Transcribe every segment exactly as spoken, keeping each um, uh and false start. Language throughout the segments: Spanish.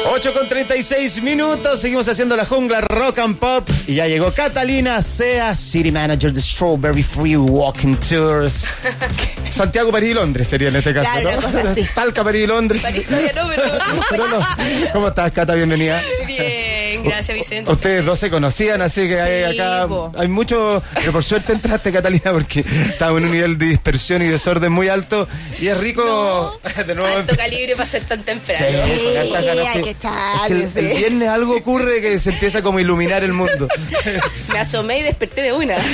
ocho con treinta y seis minutos, seguimos haciendo la jungla rock and pop y ya llegó Catalina Sea, City Manager de Strawberry Free Walking Tours. Santiago, París y Londres sería en este caso, claro, ¿no? Una cosa así. Talca, París y Londres. París todavía no, pero... pero no. ¿Cómo estás, Cata? Bienvenida. Bien, gracias, Vicente. Ustedes dos se conocían, así que hay, Sí, acá po. hay mucho, pero por suerte entraste, Catalina, porque estamos en un nivel de dispersión y desorden muy alto y es rico de nuevo. Alto calibre para ser tan temprano. Sí, Sí, con hartas ganas hay que- que es echarle, que el, sí. el viernes algo ocurre que se empieza como a iluminar el mundo. Me asomé y desperté de una.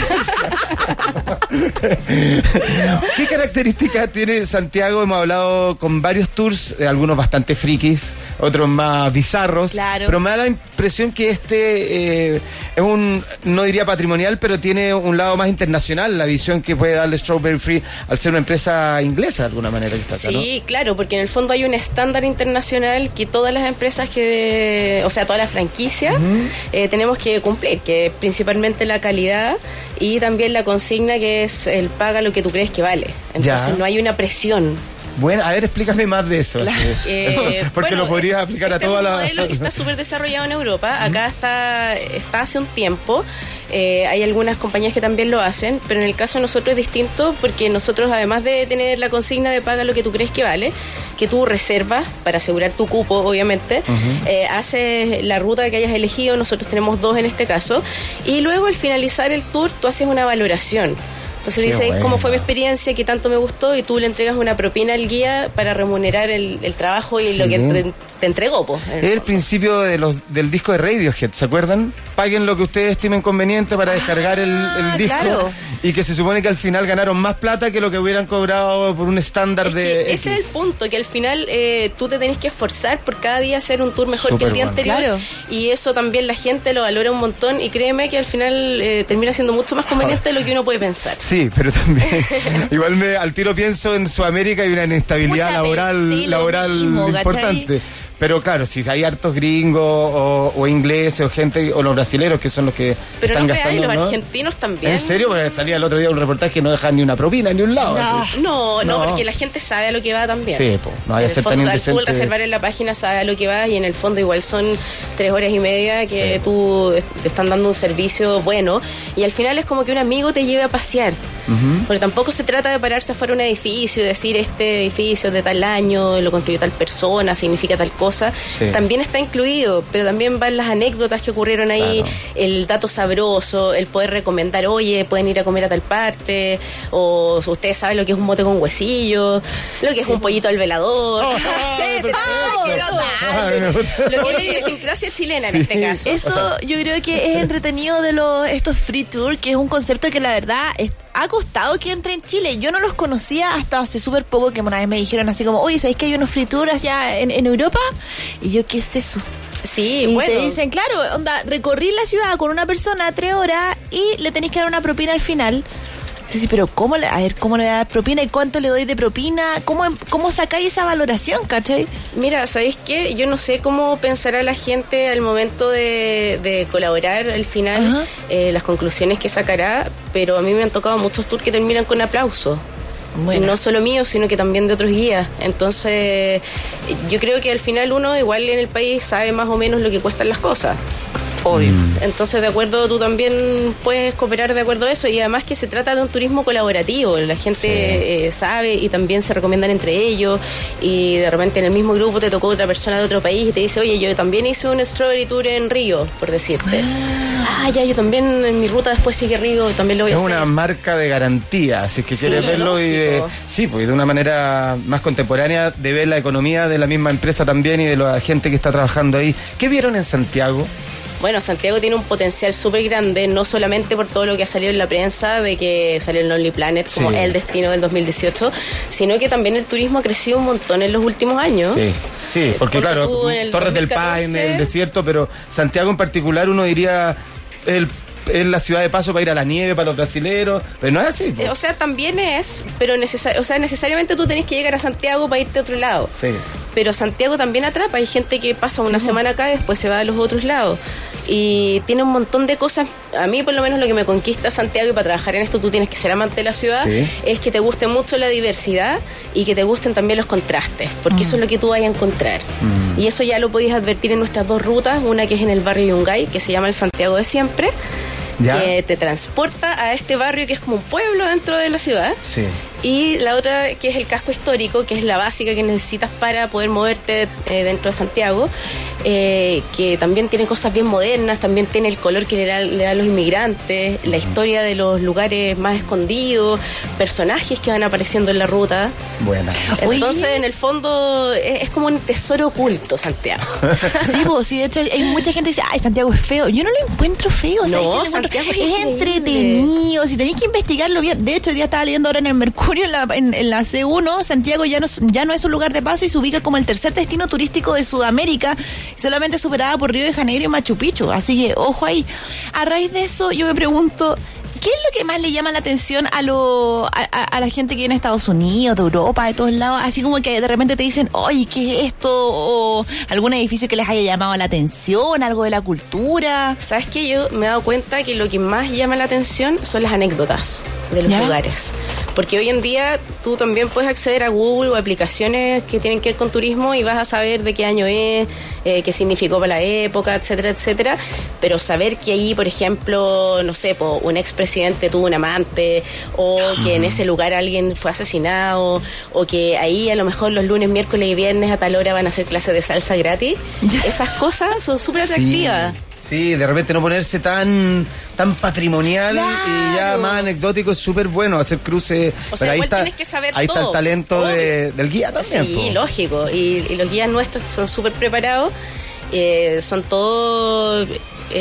¿Qué características tiene Santiago? Hemos hablado con varios tours, eh, algunos bastante frikis, otros más bizarros, Claro. pero me da la impresión que este eh, es un, no diría patrimonial, pero tiene un lado más internacional, la visión que puede darle Strawberry Free al ser una empresa inglesa de alguna manera que está acá, ¿no? Sí, claro, porque en el fondo hay un estándar internacional que todas las empresas que, o sea, todas las franquicias eh, tenemos que cumplir, que es principalmente la calidad y también la consigna que es el paga lo que tú crees que vale. Entonces Ya. no hay una presión. Bueno, a ver, explícame más de eso. Claro. así. Eh, Porque bueno, lo podrías aplicar a este toda es un la... modelo que está súper desarrollado en Europa. Acá está, está hace un tiempo. Eh, hay algunas compañías que también lo hacen, pero en el caso de nosotros es distinto porque nosotros, además de tener la consigna de paga lo que tú crees que vale, que tú reservas para asegurar tu cupo, obviamente, eh, haces la ruta que hayas elegido, nosotros tenemos dos en este caso, y luego al finalizar el tour tú haces una valoración. Entonces Qué dices buena. cómo fue mi experiencia, qué tanto me gustó, y tú le entregas una propina al guía para remunerar el, el trabajo y Sí. lo que entre- te entregó. Po, en el Es el fondo. principio de los, del disco de Radiohead, ¿se acuerdan? Paguen lo que ustedes estimen conveniente para descargar el, el disco. claro. Y que se supone que al final ganaron más plata que lo que hubieran cobrado por un estándar Es de que X. ese es el punto, que al final eh, tú te tenés que esforzar por cada día hacer un tour mejor Súper que el día bueno. anterior. Claro. Y eso también la gente lo valora un montón y créeme que al final eh, termina siendo mucho más conveniente de lo que uno puede pensar. Sí, pero también igual me al tiro pienso en Sudamérica hay una inestabilidad Muchas laboral veces, sí, lo laboral mismo, ¿cachai? importante. Pero claro, si hay hartos gringos o, o ingleses o gente, o los brasileros que son los que Pero están no creáis, gastando, los ¿no? argentinos también. ¿En serio? Porque salía el otro día un reportaje que no dejan ni una propina ni un lado. No, así. no, no, No. porque la gente sabe a lo que va también. Sí, po, no vaya En a ser el tan fondo, al indecente. tú al reservar en la página sabe a lo que va y en el fondo igual son tres horas y media que Sí. tú te están dando un servicio bueno y al final es como que un amigo te lleve a pasear. Porque tampoco se trata de pararse afuera de un edificio y decir este edificio es de tal año, lo construyó tal persona, significa tal cosa. Sí. También está incluido, pero también van las anécdotas que ocurrieron ahí, Claro. el dato sabroso, el poder recomendar, oye, pueden ir a comer a tal parte, o ustedes saben lo que es un mote con huesillo, lo que es un pollito al velador. Oh, Sí, perfecto. todo, Ay, me gusta. Lo que es la idiosincrasia chilena Sí. en este caso. Eso yo creo que es entretenido de los estos free tour, que es un concepto que la verdad es- ha costado que entre en Chile. Yo no los conocía hasta hace súper poco, que una vez me dijeron así como, oye, ¿sabéis que hay unos free tours allá en, en Europa? Y yo, ¿qué es eso? Sí, Y bueno. te dicen, claro, onda, recorrí la ciudad con una persona tres horas y le tenéis que dar una propina al final. Sí, sí, pero ¿cómo le, a ver, ¿cómo le voy a dar propina y cuánto le doy de propina? ¿Cómo, cómo sacáis esa valoración, cachai? Mira, ¿sabéis qué? Yo no sé cómo pensará la gente al momento de, de colaborar al final, Ajá. eh, las conclusiones que sacará, pero a mí me han tocado muchos tours que terminan con aplausos. Bueno. No solo mío, sino que también de otros guías. Entonces, yo creo que al final uno igual en el país sabe más o menos lo que cuestan las cosas. Obvio. Entonces, de acuerdo, tú también puedes cooperar de acuerdo a eso. Y además que se trata de un turismo colaborativo. La gente Sí. eh, sabe y también se recomiendan entre ellos. Y de repente en el mismo grupo te tocó otra persona de otro país y te dice, oye, yo también hice un Strawberry Tour en Río, por decirte. Ah, ya, yo también en mi ruta después sigue Río, también lo voy Es a hacer. una marca de garantía, si es que Sí, quieres verlo y de, lógico. sí, pues de una manera más contemporánea de ver la economía de la misma empresa también y de la gente que está trabajando ahí. ¿Qué vieron en Santiago? Bueno, Santiago tiene un potencial súper grande, no solamente por todo lo que ha salido en la prensa, de que salió el Lonely Planet como Sí. el destino del dos mil dieciocho, sino que también el turismo ha crecido un montón en los últimos años. Sí, sí, porque Porque claro, tú en el Torres del dos mil catorce Paine, el desierto, pero Santiago en particular uno diría el, es la ciudad de paso para ir a la nieve, para los brasileros, pero no es así. po. Eh, O sea, también es, pero necesar- o sea, necesariamente tú tenés que llegar a Santiago para irte a otro lado. Sí. pero Santiago también atrapa. Hay gente que pasa una sí, semana acá y después se va a los otros lados. Y tiene un montón de cosas. A mí, por lo menos, lo que me conquista Santiago, y para trabajar en esto tú tienes que ser amante de la ciudad, sí, es que te guste mucho la diversidad y que te gusten también los contrastes, porque mm. eso es lo que tú vayas a encontrar. Mm. Y eso ya lo podéis advertir en nuestras dos rutas, una que es en el barrio Yungay, que se llama el Santiago de siempre, ¿ya? Que te transporta a este barrio que es como un pueblo dentro de la ciudad. Sí. Y la otra que es el casco histórico, que es la básica que necesitas para poder moverte eh, dentro de Santiago, eh, que también tiene cosas bien modernas, también tiene el color que le da, le da a los inmigrantes, la historia de los lugares más escondidos, personajes que van apareciendo en la ruta. Buena. Entonces, Oye. en el fondo, es, es como un tesoro oculto, Santiago. Sí, pues, sí, de hecho, hay mucha gente que dice, ay, Santiago es feo. Yo no lo encuentro feo, no, o sea, Santiago es, es entretenido, si tenéis que investigarlo bien. De hecho, hoy día estaba leyendo ahora en el Mercurio, En la, en, en la C uno, Santiago ya no, ya no es un lugar de paso y se ubica como el tercer destino turístico de Sudamérica, solamente superada por Río de Janeiro y Machu Picchu. Así que, ojo ahí. A raíz de eso, yo me pregunto, ¿qué es lo que más le llama la atención a, lo, a, a, a la gente que viene de Estados Unidos, de Europa, de todos lados? Así como que de repente te dicen, oye, ¿qué es esto? O algún edificio que les haya llamado la atención, algo de la cultura. ¿Sabes qué? Yo me he dado cuenta que lo que más llama la atención son las anécdotas de los ¿Ya? lugares. Porque hoy en día tú también puedes acceder a Google o aplicaciones que tienen que ver con turismo y vas a saber de qué año es, eh, qué significó para la época, etcétera, etcétera. Pero saber que ahí, por ejemplo, no sé, po, un expresidente tuvo un amante, o que en ese lugar alguien fue asesinado, o que ahí a lo mejor los lunes, miércoles y viernes a tal hora van a hacer clases de salsa gratis. Esas cosas son súper atractivas. Sí. Sí, de repente no ponerse tan tan patrimonial, claro, y ya más anecdótico, es súper bueno hacer cruces. O sea, pero ahí igual está, tienes que saber ahí todo. Está el talento de, del guía también. Sí, po. lógico. Y, y los guías nuestros son súper preparados. Eh, son todos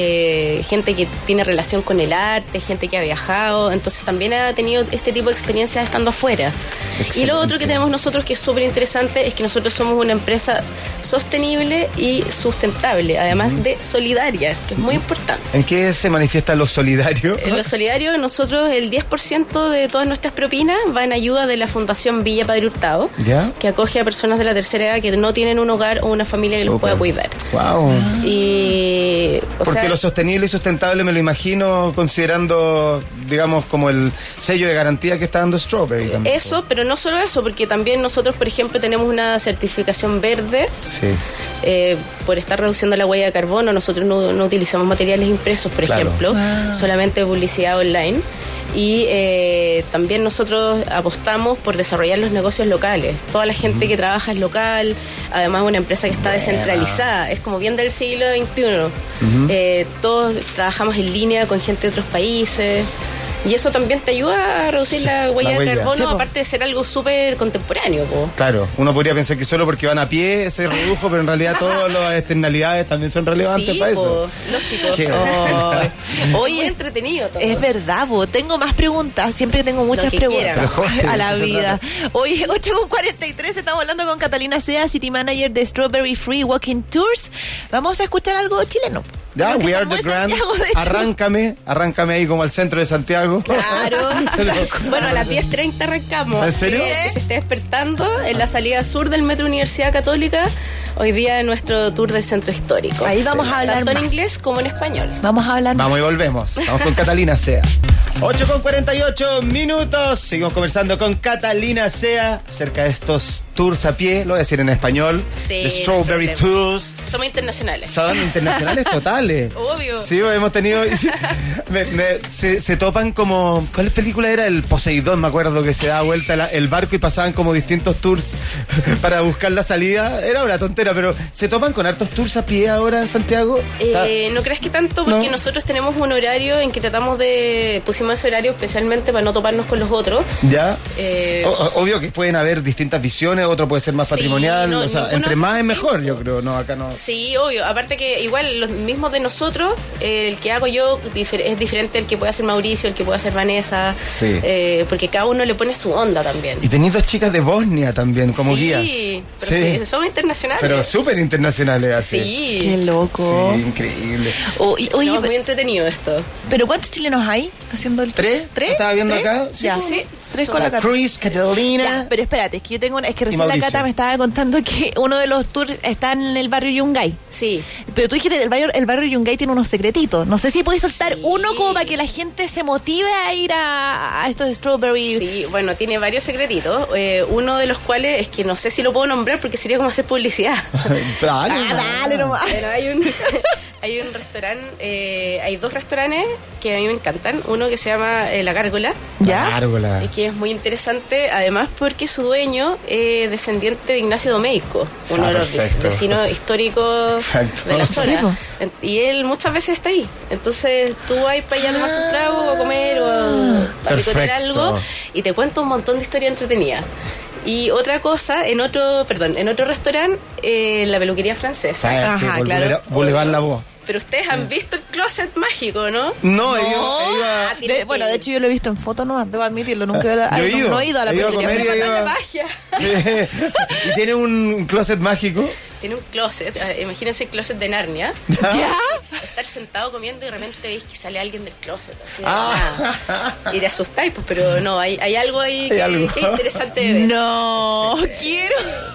eh, gente que tiene relación con el arte, gente que ha viajado, entonces también ha tenido este tipo de experiencias estando afuera. Excelente. Y lo otro que tenemos nosotros que es súper interesante es que nosotros somos una empresa sostenible y sustentable, además uh-huh. de solidaria, que es muy importante. ¿En qué se manifiesta lo solidario? En lo solidario, nosotros el diez por ciento de todas nuestras propinas va en ayuda de la Fundación Villa Padre Hurtado, ¿ya? Que acoge a personas de la tercera edad que no tienen un hogar o una familia que Super. los pueda cuidar. Wow. Y o Porque sea, lo sostenible y sustentable me lo imagino considerando, digamos, como el sello de garantía que está dando Strawberry también. Eso, pero no solo eso, porque también nosotros, por ejemplo, tenemos una certificación verde. Sí. Eh, por estar reduciendo la huella de carbono, nosotros no, no utilizamos materiales impresos, por claro. ejemplo, wow. solamente publicidad online. Y eh, también nosotros apostamos por desarrollar los negocios locales. Toda la gente uh-huh. que trabaja es local, además es una empresa que está Buena. descentralizada, es como bien del siglo veintiuno. Uh-huh. Eh, todos trabajamos en línea con gente de otros países. Y eso también te ayuda a reducir la huella, la huella. de carbono, sí, aparte de ser algo súper contemporáneo. Po. Claro, uno podría pensar que solo porque van a pie se redujo, pero en realidad todas las externalidades también son relevantes sí, para po, eso. Lógico. Oh. Oye, entretenido todo. Es verdad, po. Tengo más preguntas, siempre tengo muchas preguntas Jorge, a la vida. Oye, ocho con cuarenta y tres, estamos hablando con Catalina Sea, City Manager de Strawberry Free Walking Tours. Vamos a escuchar algo chileno. Ya, We Are the Grand, arráncame, arráncame ahí como al centro de Santiago. Claro. Bueno, a las diez treinta arrancamos. ¿En serio? Eh, que se esté despertando en la salida sur del Metro Universidad Católica, hoy día en nuestro tour del centro histórico. Ahí vamos sí. a hablar tanto más. en inglés como en español. Vamos a hablar Vamos más. y volvemos. Vamos con Catalina Sea. ocho con cuarenta y ocho minutos. Seguimos conversando con Catalina Sea acerca de estos tours a pie, lo voy a decir en español. Sí, The Strawberry no Tours. Somos internacionales. Son internacionales totales. Obvio. Sí, hemos tenido. me, me, se, se topan como. ¿Cuál película era? El Poseidón, me acuerdo, que se daba vuelta la, el barco y pasaban como distintos tours para buscar la salida. Era una tontera, pero ¿se topan con hartos tours a pie ahora en Santiago? Eh, no crees que tanto, porque no. nosotros tenemos un horario en que tratamos de. Pusimos ese horario especialmente para no toparnos con los otros. Ya. Eh, o, obvio que pueden haber distintas visiones, otro puede ser más sí, patrimonial. No, o sea, entre más es mejor, yo creo. No, acá no. Sí, obvio. Aparte que igual los mismos de nosotros, eh, el que hago yo difer- es diferente del que puede hacer Mauricio, el que puede hacer Vanessa. Sí. Eh, porque cada uno le pone su onda también. Y tenéis dos chicas de Bosnia también como sí, guías. Pero sí, somos internacionales. Pero súper internacionales así. Sí. Qué loco. Sí, increíble. O, y, oye, no, muy entretenido esto. ¿Pero cuántos chilenos hay haciendo el ¿Tres? ¿Tres? ¿Estaba viendo ¿Tres? acá? Sí, ya, sí. Tres con la Cata. Chris, Catalina. Ya, pero espérate, es que yo tengo una, es que recién la Mauricio. Cata me estaba contando que uno de los tours está en el barrio Yungay. Sí. Pero tú dijiste el barrio, el barrio Yungay tiene unos secretitos. No sé si podéis soltar Sí. uno como para que la gente se motive a ir a, a estos strawberry. Sí, bueno, tiene varios secretitos. Eh, uno de los cuales es que no sé si lo puedo nombrar porque sería como hacer publicidad. Dale. Ah, dale nomás. Bueno, hay un, hay un restaurante, eh, hay dos restaurantes que a mí me encantan. Uno que se llama eh, La Gárgola, ¿Ya? Gárgola. y que es muy interesante, además porque su dueño es descendiente de Ignacio Domeyko, uno Ah, de los perfecto. vecinos históricos Perfecto. de la Sí, zona. po. En- Y él muchas veces está ahí. Entonces tú vas para allá a tomar un trago, o a comer, o a, a picotear Perfecto. algo, y te cuenta un montón de historia entretenida. Y otra cosa, en otro, perdón, en otro restaurante, eh, la peluquería francesa. Ajá, Sí, claro. Boulevard- Boulevard La Voz. Pero ustedes han visto el closet mágico, ¿no? No, ellos iba. Ah, tiene De- que bueno, de ir. hecho yo lo he visto en foto nomás, debo admitirlo, nunca he ido a la, Yo he ay, no, ido. no he ido a la He ido a peluquería. comer y he Esa ido es la a- magia. Sí. Y tiene un closet mágico. Tiene un closet, eh, imagínense el closet de Narnia. ¿Ya? Estar sentado comiendo y de repente veis que sale alguien del closet. Así de Ah. nada. Y te asustáis, pues, pero no, hay, hay algo ahí Hay que, algo. que es interesante de ver. No, quiero.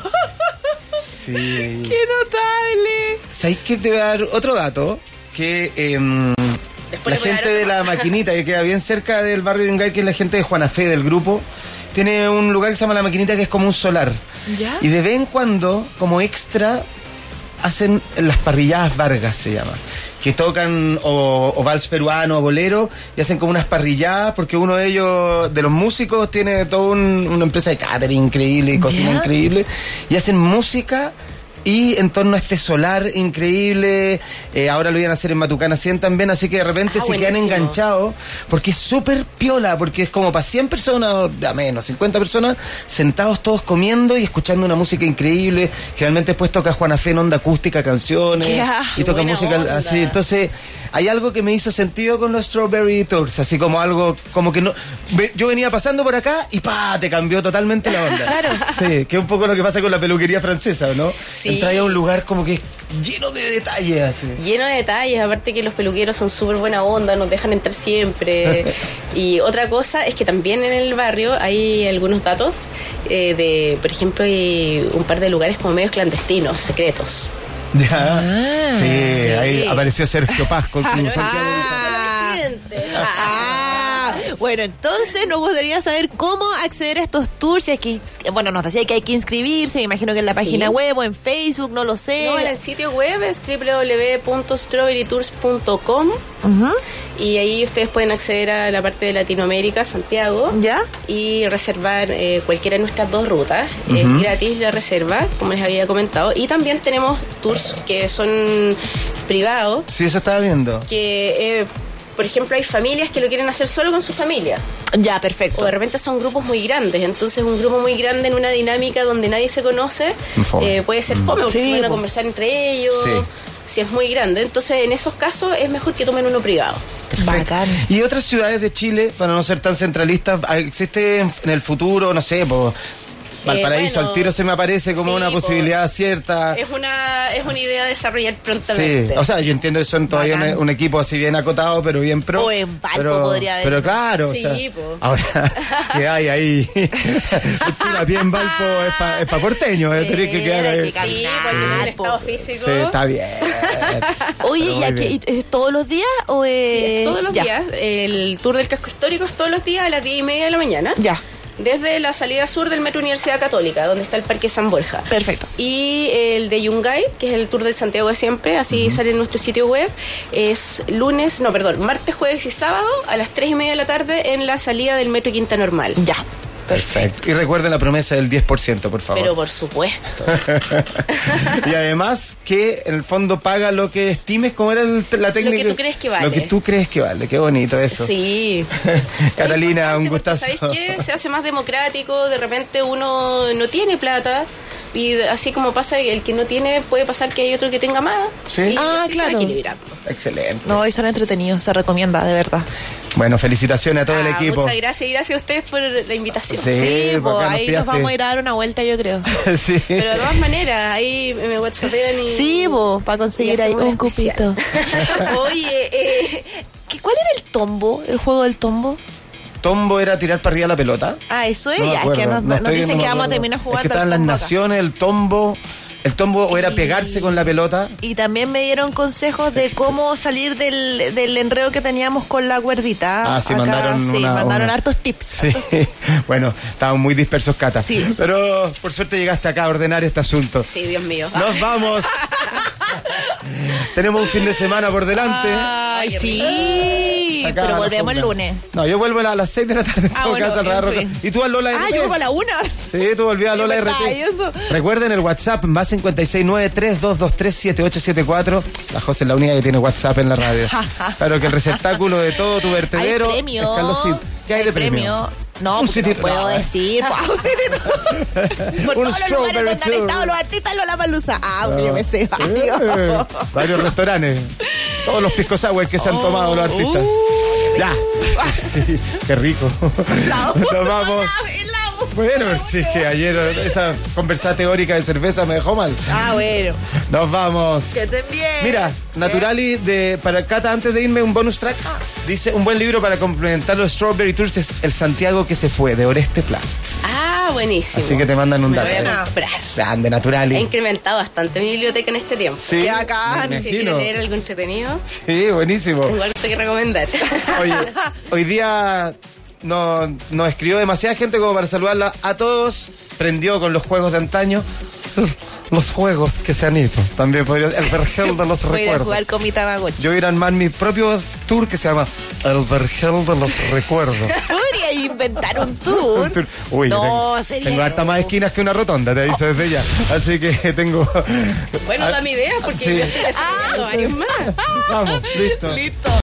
Sí. ¡Qué notable! ¿Sabéis que te voy a dar otro dato? Que em, Después la le voy a gente dar de otro la más. maquinita, que queda bien cerca del barrio Yungay, que es la gente de Juana Fe del grupo, tiene un lugar que se llama La Maquinita, que es como un solar. ¿Ya? Y de vez en cuando, como extra, hacen las parrilladas Vargas, se llama. Que tocan o, o vals peruano o bolero y hacen como unas parrilladas, porque uno de ellos, de los músicos, tiene toda un- una empresa de catering increíble y cocina ¿Ya? increíble. Y hacen música y en torno a este solar increíble. Eh, ahora lo iban a hacer en Matucana cien también, así que de repente Ah, se quedan buenísimo. enganchados, porque es súper piola, porque es como para cien personas, a menos, cincuenta personas, sentados todos comiendo y escuchando una música increíble. Generalmente después toca Juana Fe en onda acústica, canciones, Ya, y toca buena música onda. así. Entonces, hay algo que me hizo sentido con los Strawberry Tours, así como algo, como que no... ve- Yo venía pasando por acá y pa, te cambió totalmente la onda. Claro. Sí, que es un poco lo que pasa con la peluquería francesa, ¿no? Sí. Entras a un lugar como que lleno de detalles, así. Lleno de detalles, aparte que los peluqueros son súper buena onda, nos dejan entrar siempre. Y otra cosa es que también en el barrio hay algunos datos eh, de, por ejemplo, hay un par de lugares como medios clandestinos, secretos. Ya. sí, sí. ahí apareció Sergio Paz con su Ah, Santiago. Ah. Clientes. Ah, bueno, entonces nos gustaría saber cómo acceder a estos tours. Si es que, bueno, nos decía que hay que inscribirse, me imagino que en la página Sí. web o en Facebook, no lo sé. No, en el sitio web es w w w punto strawberry tours punto com Ujú. y ahí ustedes pueden acceder a la parte de Latinoamérica, Santiago, ¿Ya? y reservar eh, cualquiera de nuestras dos rutas. Es gratis la reserva, como les había comentado. Y también tenemos tours que son privados, Sí, eso estaba viendo. que, eh, por ejemplo, hay familias que lo quieren hacer solo con su familia. Ya, perfecto. O de repente son grupos muy grandes. Entonces, un grupo muy grande en una dinámica donde nadie se conoce Fome. eh, puede ser fome, porque Sí, se van a po. conversar entre ellos. Sí. Si es muy grande. Entonces, en esos casos, es mejor que tomen uno privado. Bacán. Y otras ciudades de Chile, para no ser tan centralistas, ¿existe en en el futuro, no sé, pues Valparaíso bueno, al tiro se me aparece como sí, una po. posibilidad cierta? Es una, es una idea a desarrollar prontamente. Sí, o sea, yo entiendo que son todavía un, Bacán. un equipo así bien acotado, pero bien pro. O en Valpo pero, podría haber. Pero claro, o Sí, sea, po. ahora, ¿qué hay ahí? La pie en Valpo es para es pa porteño, eh, tenés que Sí, quedar hay ahí. que Sí, porque en el estado físico. Sí, está bien. Oye, Pero ¿y muy aquí bien. es todos los días o es...? Sí, es todos los ya. días. El tour del casco histórico es todos los días a las diez y media de la mañana. Ya, Desde la salida sur del Metro Universidad Católica, donde está el Parque San Borja. perfecto. Y el de Yungay, que es el tour del Santiago de siempre, así sale en nuestro sitio web, es lunes, no, perdón, martes, jueves y sábado a las tres y media de la tarde en la salida del Metro Quinta Normal. Ya, Perfecto. Y recuerden la promesa del diez por ciento, por favor. Pero por supuesto. Y además que en el fondo paga lo que estimes, como era el- la técnica. que tú crees que vale. Lo que tú crees que vale. Qué bonito eso. Sí. Catalina, un Es importante gustazo. porque, ¿sabes qué? Se hace más democrático, de repente uno no tiene plata y de- así como pasa, el que no tiene puede pasar que hay otro que tenga más. Sí. Y Ah, así se va claro. equilibrando. Excelente. no, y son entretenidos, se recomienda, de verdad. Bueno, felicitaciones a todo el Ah, equipo. Muchas gracias y gracias a ustedes por la invitación. Sí, Sí, por pues acá nos ahí nos pillaste. vamos a ir a dar una vuelta, yo creo. Sí. Pero de todas maneras, ahí me whatsappean y... Sí, pues, para conseguir y ahí hacemos un especial. cupito. Oye, eh, ¿qué- ¿cuál era el tombo? ¿El juego del tombo? tombo era tirar para arriba la pelota. Ah, eso es, No me ya, es acuerdo, que nos, no nos estoy- dicen no me que vamos a acuerdo. terminar jugando. Es que estaban al las tombo acá. naciones, el tombo. El tombo o era Y- pegarse con la pelota. Y también me dieron consejos de cómo salir del, del enredo que teníamos con la cuerdita. Ah, sí, mandaron sí, una- mandaron una- hartos tips. Sí, hartos tips. bueno, estaban muy dispersos, Cata. Sí. Pero por suerte llegaste acá a ordenar este asunto. Sí, Dios mío. Nos vamos. Tenemos un fin de semana por delante. Ay, Qué sí, Acá a pero la volvemos el jungla. lunes. No, yo vuelvo a las seis de la tarde en Ah, todo bueno, caso, al Radar en Roca. fin. Y tú al Lola Ah, R T. yo vuelvo a la una. Sí, tú volvías a Lola Yo me R estaba T. yendo. Recuerden el WhatsApp más cincuenta y seis nueve tres dos dos tres siete ocho siete cuatro. La José es la única que tiene WhatsApp en la radio. Claro que el receptáculo de todo tu vertedero Hay premio. es Carlos Cid. ¿Qué hay de premio? No, Un porque no sitio- puedo no, eh. decir. pues, un sitio- Por Un todos los lugares strawberry donde han tour. estado los artistas Lollapalooza. Ah, porque yo me sé Eh, varios. varios restaurantes. Todos los pisco sour que se han tomado los artistas. Uy. Ya. Sí, qué rico. La- Nos vamos. la- la- Bueno, pero sí, es que ayer esa conversa teórica de cerveza me dejó mal. Ah, bueno. Nos vamos. Que estén bien. Mira, Naturali de para Cata, antes de irme, un bonus track. Dice, un buen libro para complementar los Strawberry Tours es El Santiago que se fue, de Oreste Pla. Ah, buenísimo. Así que te mandan un Me lo dato. voy a ahí. comprar. Grande, He Naturali. incrementado bastante mi biblioteca en este tiempo. Sí, Qué bacán. me Si quieren imagino. leer algo entretenido, Sí, buenísimo. tengo algo que recomendar. Oye, hoy día no- nos escribió demasiada gente como para saludarla a todos. Prendió con los juegos de antaño. Los juegos que se han ido. También podría el vergel de los Voy a ir a recuerdos. jugar con mi Tamagotchi. Yo voy a ir a armar mi propio tour que se llama El vergel de los recuerdos. Podría inventar un tour. Uy, No, tengo, sería- tengo harta más esquinas que una rotonda, te aviso desde ya. Así que tengo. Bueno, Ah, dame ideas porque sí. yo estoy desarrollando varios más. Vamos, listo. Listo.